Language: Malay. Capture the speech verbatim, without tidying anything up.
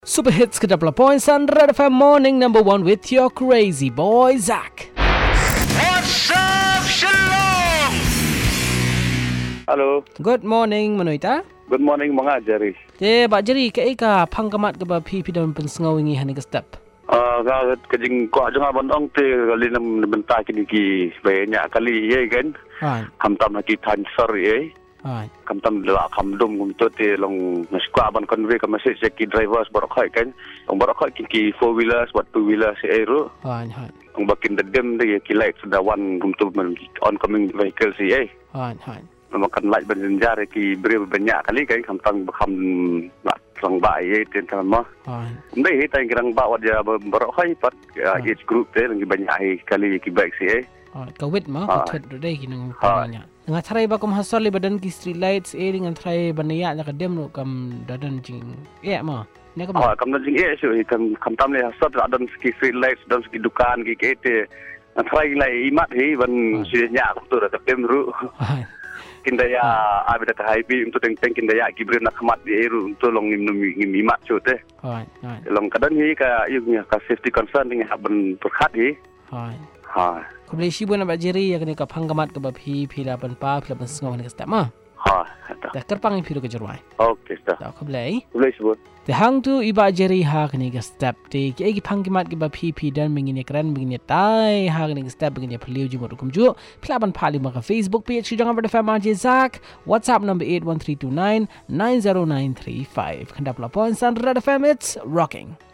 Super hits ke double points on Red F M morning number one with your crazy boy Zach. What's up, Shalom? Hello. Good morning Manuita. Good morning mga Jerry. Te ba Jerry ka ika pangkamat ke ba pipi don pensngau ingi hani ke step. Ah ga kajing ko aja ngaban ong te kali nam benta kini ki banyak kali ye kan. Hai. Kam tam ki tan sorry eh. Hai. Kam tam la kam dum kum to te long maskwa ban konwe ka masih ki drivers borok khai kan. Ong borok khai ki four wheelers buat two wheelers eh ru. Hai hai. Ong bakin dedem de ki light sudah one kum to oncoming vehicles eh. Hai hai. Makan light berjenjar ki beri banyak kali kan kam tam kam nak sang bai eh ten sama. Hai. Ndai hitai kirang bawa dia berok khai pat age group te lagi banyak kali ki baik si eh. Hai. Ka wit ma ka thot dei ki nang tanya. Nga tharai ba kum hasal li badan ki street lights eh dengan tharai banaya na ka dem no kam dadan jing. Eh ma. Ne ka Ah ma. kam jing eh su kam kam tam le hasat dan ski street lights dan ski dukan ki kete. Tharai lai imat hi ban si nya tu da tem ru. Hai. Kindaya abida ka haibi untuk teng teng kindaya ki beri nak khamat di eru untuk long nim nim imat su te. Hai. Hai. Long kadan hi ka yu ka safety concern dengan ban perkhat hi. Hai. Ha. Ko boleh sibu na ba Jerry ya kani ka pangkamat ke ba pi pi la pan pa pi la pan sngau hani ke step ma. Ha. Ta kerpang pi ke jerwai. Okey sta. Ta ko boleh. Boleh sebut. Te hang tu iba Jerry ha kani ke step te ki egi pangkamat ke ba pi pi dan mengini keren mengini tai ha kani ke step mengini peliu jumot kum ju pelaban pali ma ka Facebook page jangan ber F M R J Zach WhatsApp number eight one three two nine nine zero nine three five. Kanda pelapon san Red F M it's rocking.